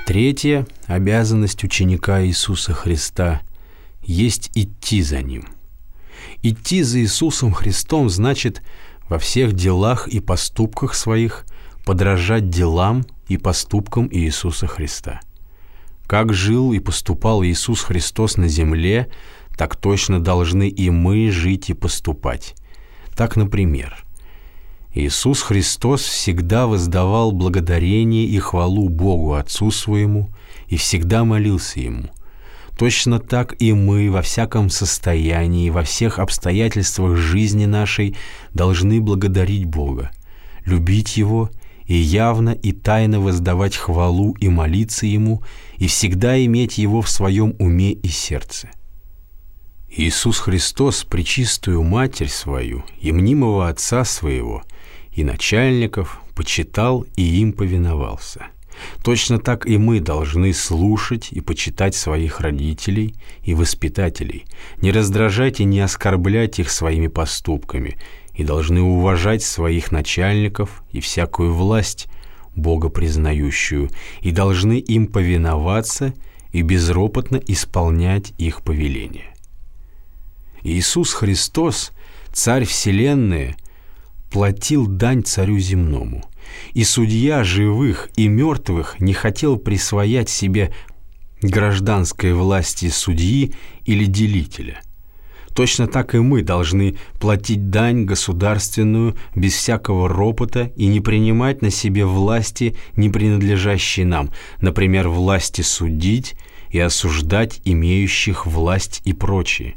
Третья обязанность ученика Иисуса Христа есть идти за Ним. Идти за Иисусом Христом значит во всех делах и поступках своих подражать делам и поступкам Иисуса Христа. Как жил и поступал Иисус Христос на земле, так точно должны и мы жить и поступать. Так, например, Иисус Христос всегда воздавал благодарение и хвалу Богу Отцу Своему и всегда молился Ему. Точно так и мы во всяком состоянии, во всех обстоятельствах жизни нашей должны благодарить Бога, любить Его и явно и тайно воздавать хвалу и молиться Ему, и всегда иметь Его в своем уме и сердце. Иисус Христос пречистую Матерь Свою и мнимого Отца Своего и начальников почитал и им повиновался. Точно так и мы должны слушать и почитать своих родителей и воспитателей, не раздражать и не оскорблять их своими поступками, и должны уважать своих начальников и всякую власть, Бога признающую, и должны им повиноваться и безропотно исполнять их повеления. Иисус Христос, Царь Вселенной, платил дань царю земному, и судья живых и мертвых не хотел присвоять себе гражданской власти судьи или делителя. Точно так и мы должны платить дань государственную без всякого ропота и не принимать на себе власти, не принадлежащие нам, например, власти судить и осуждать имеющих власть и прочее.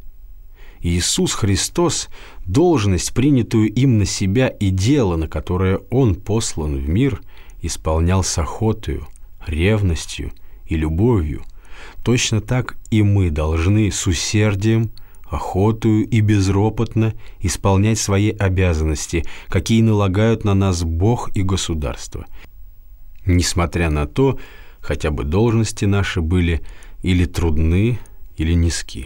Иисус Христос должность, принятую им на себя, и дело, на которое Он послан в мир, исполнял с охотою, ревностью и любовью. Точно так и мы должны с усердием, охотою и безропотно исполнять свои обязанности, какие налагают на нас Бог и государство. Несмотря на то, хотя бы должности наши были или трудны, или низки.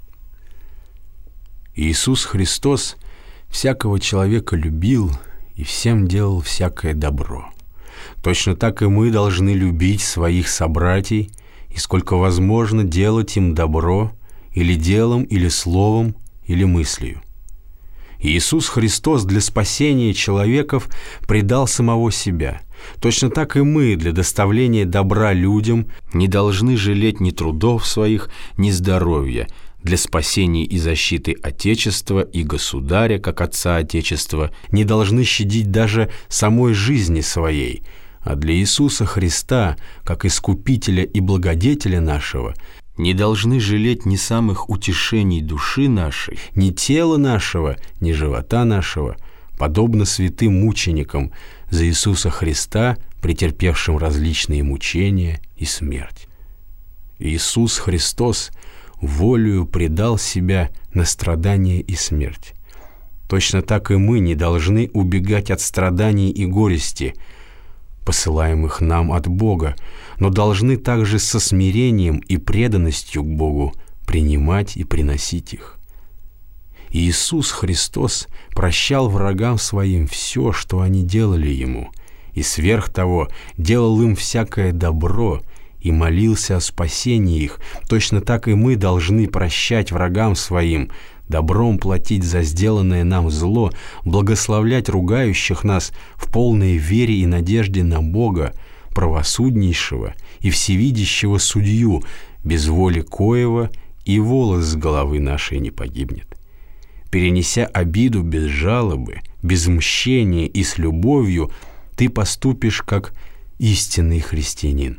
Иисус Христос всякого человека любил и всем делал всякое добро. Точно так и мы должны любить своих собратьей и сколько возможно делать им добро или делом, или словом, или мыслью. Иисус Христос для спасения человеков предал самого себя. Точно так и мы для доставления добра людям не должны жалеть ни трудов своих, ни здоровья, для спасения и защиты Отечества и Государя, как Отца Отечества, не должны щадить даже самой жизни своей, а для Иисуса Христа, как Искупителя и Благодетеля нашего, не должны жалеть ни самых утешений души нашей, ни тела нашего, ни живота нашего, подобно святым мученикам за Иисуса Христа, претерпевшим различные мучения и смерть. Иисус Христос волею предал себя на страдания и смерть. Точно так и мы не должны убегать от страданий и горести, посылаемых нам от Бога, но должны также со смирением и преданностью к Богу принимать и приносить их. Иисус Христос прощал врагам своим все, что они делали Ему, и сверх того делал им всякое добро и молился о спасении их. Точно так и мы должны прощать врагам своим, добром платить за сделанное нам зло, благословлять ругающих нас в полной вере и надежде на Бога, правосуднейшего и всевидящего судью, без воли коего и волос с головы нашей не погибнет. Перенеся обиду без жалобы, без мщения и с любовью, ты поступишь как истинный христианин.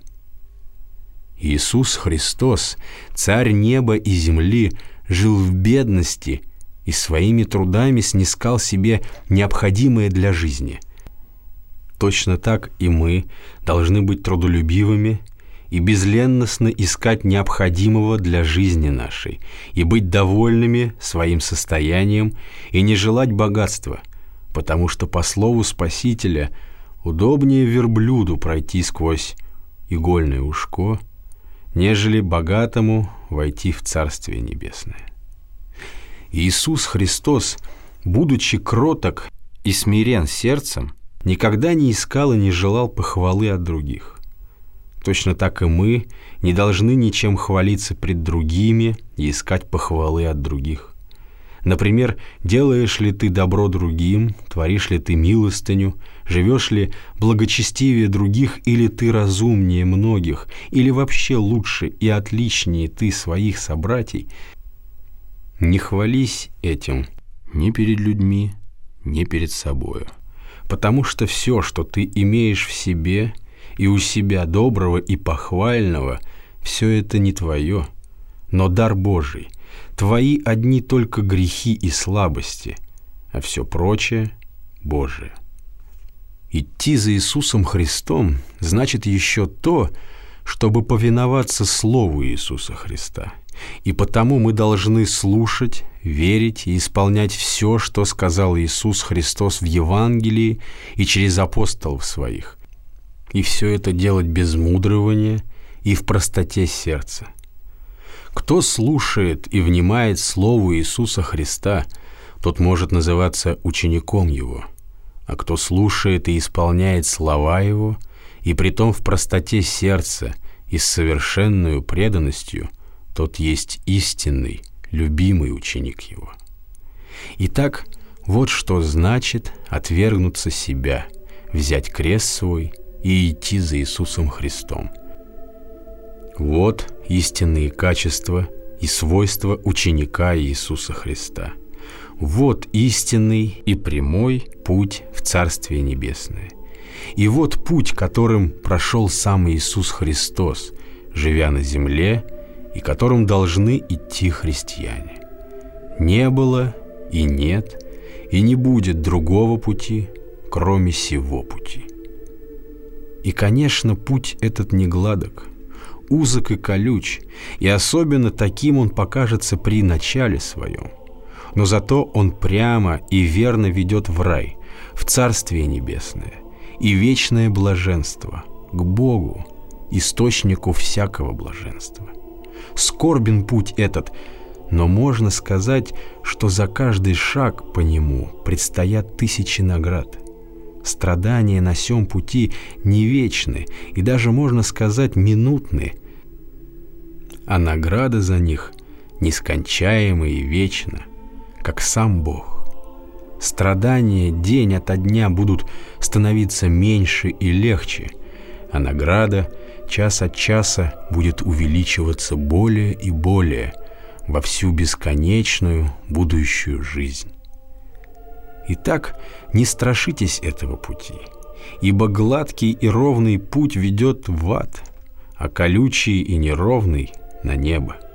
Иисус Христос, Царь неба и земли, жил в бедности и своими трудами снискал себе необходимое для жизни. Точно так и мы должны быть трудолюбивыми и безленностно искать необходимого для жизни нашей, и быть довольными своим состоянием и не желать богатства, потому что, по слову Спасителя, удобнее верблюду пройти сквозь игольное ушко, нежели богатому войти в Царствие Небесное. Иисус Христос, будучи кроток и смирен сердцем, никогда не искал и не желал похвалы от других. точно так и мы не должны ничем хвалиться пред другими и искать похвалы от других. Например, делаешь ли ты добро другим, творишь ли ты милостыню, живешь ли благочестивее других, или ты разумнее многих, или вообще лучше и отличнее ты своих собратьей, не хвались этим ни перед людьми, ни перед собою, потому что все, что ты имеешь в себе и у себя доброго и похвального, все это не твое, но дар Божий, твои одни только грехи и слабости, а все прочее – Божие. Идти за Иисусом Христом значит еще то, чтобы повиноваться Слову Иисуса Христа. И потому мы должны слушать, верить и исполнять все, что сказал Иисус Христос в Евангелии и через апостолов своих. И все это делать без мудрования и в простоте сердца. Кто слушает и внимает Слову Иисуса Христа, тот может называться учеником Его. А кто слушает и исполняет слова Его, и притом в простоте сердца и с совершенною преданностью, тот есть истинный, любимый ученик Его. Итак, вот что значит отвергнуться себя, взять крест свой и идти за Иисусом Христом. Вот истинные качества и свойства ученика Иисуса Христа. Вот истинный и прямой путь в Царствие Небесное. И вот путь, которым прошел сам Иисус Христос, живя на земле, и которым должны идти христиане. Не было и нет, и не будет другого пути, кроме сего пути. И, конечно, путь этот не гладок, узок и колюч, и особенно таким он покажется при начале своем. Но зато он прямо и верно ведет в рай, в Царствие Небесное, и вечное блаженство, к Богу, источнику всякого блаженства. Скорбен путь этот, но можно сказать, что за каждый шаг по нему предстоят тысячи наград. Страдания на сём пути не вечны и даже, можно сказать, минутны, а награда за них нескончаема и вечна, как сам Бог. Страдания день ото дня будут становиться меньше и легче, а награда час от часа будет увеличиваться более и более во всю бесконечную будущую жизнь. Итак, не страшитесь этого пути, ибо гладкий и ровный путь ведет в ад, а колючий и неровный — на небо.